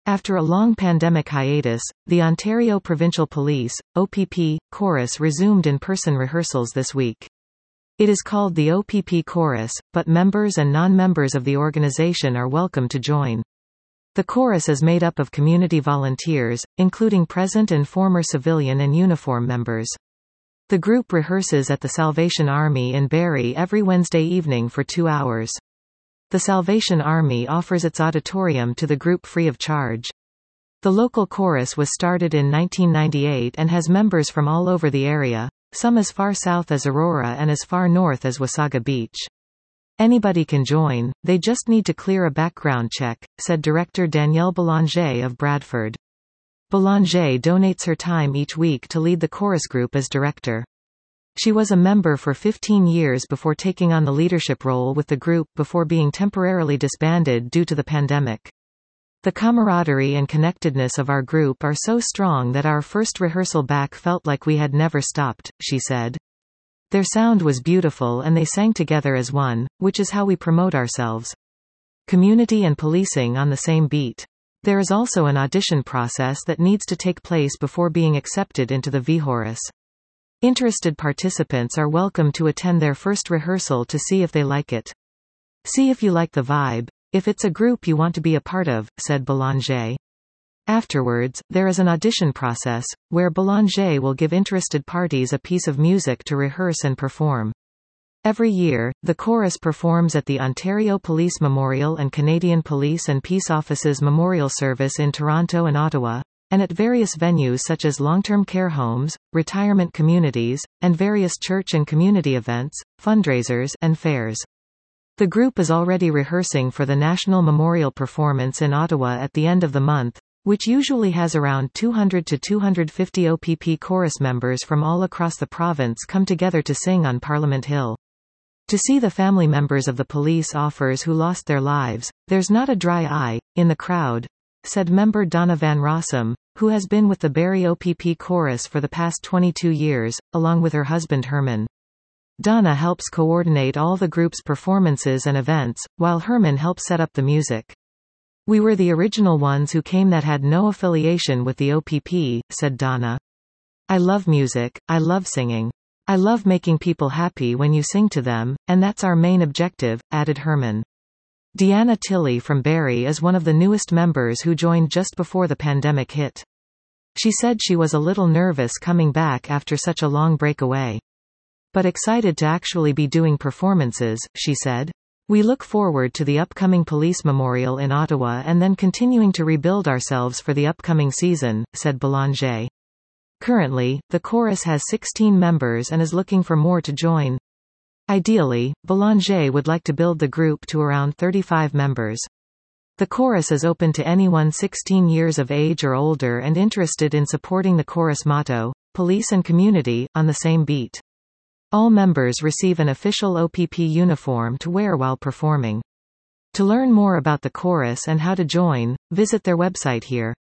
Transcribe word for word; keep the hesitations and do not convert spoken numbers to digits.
After a long pandemic hiatus, the Ontario Provincial Police, O P P, Chorus resumed in-person rehearsals this week. It is called the O P P Chorus, but members and non-members of the organization are welcome to join. The chorus is made up of community volunteers, including present and former civilian and uniform members. The group rehearses at the Salvation Army in Barrie every Wednesday evening for two hours. The Salvation Army offers its auditorium to the group free of charge. The local chorus was started in nineteen ninety-eight and has members from all over the area, some as far south as Aurora and as far north as Wasaga Beach. Anybody can join, they just need to clear a background check, said director Danielle Belanger of Bradford. Belanger donates her time each week to lead the chorus group as director. She was a member for fifteen years before taking on the leadership role with the group before being temporarily disbanded due to the pandemic. The camaraderie and connectedness of our group are so strong that our first rehearsal back felt like we had never stopped, she said. Their sound was beautiful and they sang together as one, which is how we promote ourselves. Community and policing on the same beat. There is also an audition process that needs to take place before being accepted into the V-Chorus. Interested participants are welcome to attend their first rehearsal to see if they like it. See if you like the vibe, if it's a group you want to be a part of, said Belanger. Afterwards, there is an audition process, where Belanger will give interested parties a piece of music to rehearse and perform. Every year, the chorus performs at the Ontario Police Memorial and Canadian Police and Peace Officers Memorial Service in Toronto and Ottawa, and at various venues such as long-term care homes, retirement communities, and various church and community events, fundraisers, and fairs. The group is already rehearsing for the National Memorial Performance in Ottawa at the end of the month, which usually has around two hundred to two hundred fifty O P P chorus members from all across the province come together to sing on Parliament Hill. To see the family members of the police officers who lost their lives, there's not a dry eye in the crowd, said member Donna Van Rossum, who has been with the Barrie O P P Chorus for the past twenty-two years, along with her husband Herman. Donna helps coordinate all the group's performances and events, while Herman helps set up the music. We were the original ones who came that had no affiliation with the O P P, said Donna. I love music, I love singing. I love making people happy when you sing to them, and that's our main objective, added Herman. Deanna Tilley from Barrie is one of the newest members who joined just before the pandemic hit. She said she was a little nervous coming back after such a long break away. But excited to actually be doing performances, she said. We look forward to the upcoming police memorial in Ottawa and then continuing to rebuild ourselves for the upcoming season, said Belanger. Currently, the chorus has sixteen members and is looking for more to join. Ideally, Belanger would like to build the group to around thirty-five members. The chorus is open to anyone sixteen years of age or older and interested in supporting the chorus motto, Police and Community, on the same beat. All members receive an official O P P uniform to wear while performing. To learn more about the chorus and how to join, visit their website here.